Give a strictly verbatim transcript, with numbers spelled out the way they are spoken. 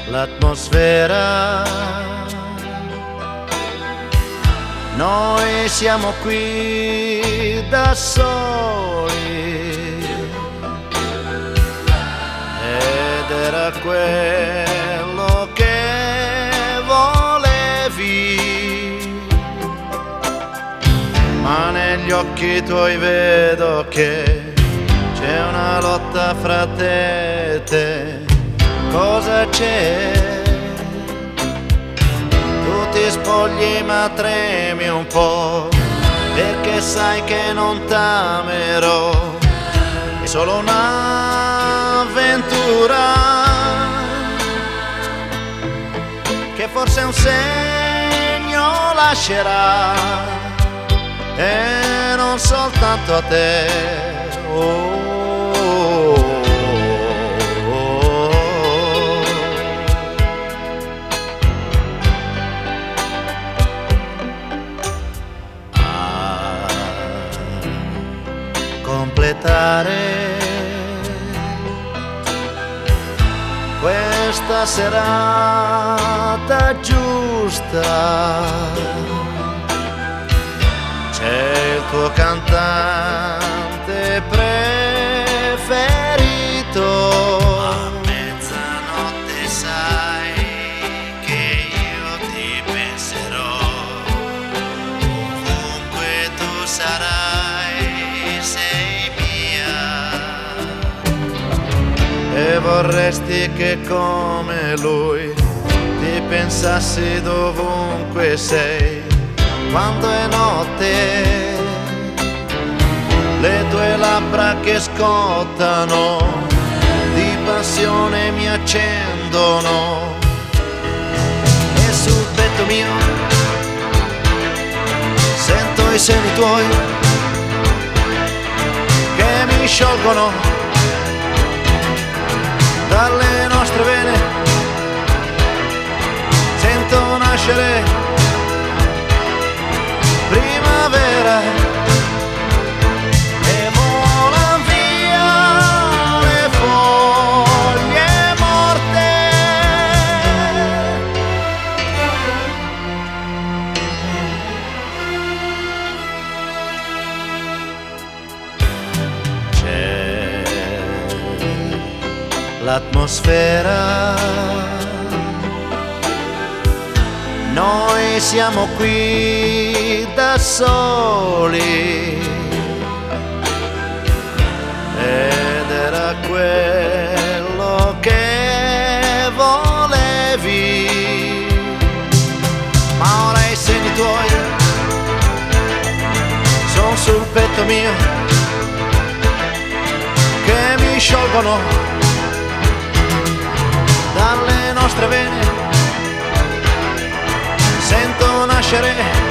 l'atmosfera. Noi siamo qui da soli ed era quello che volevi, ma negli occhi tuoi vedo che c'è una lotta fra te e te. Cosa c'è? Tu ti spogli ma tremi un po', perché sai che non t'amerò. È solo un'avventura che forse un segno lascerà, e non soltanto a te. Oh. Completare questa serata giusta c'è il tuo cantante preferito. A mezzanotte sai che io ti penserò, ovunque tu sarai, sei e vorresti che come lui ti pensassi dovunque sei. Quando è notte le tue labbra che scottano di passione mi accendono, e sul petto mio sento i seni tuoi che mi sciolgono dalle nostre vene. Sento nascere primavera e volan via le foglie morte. C'è l'atmosfera, noi siamo qui da soli ed era quello che volevi, ma ora i segni tuoi sono sul petto mio che mi sciolgono dalle nostre vene. Sento nascere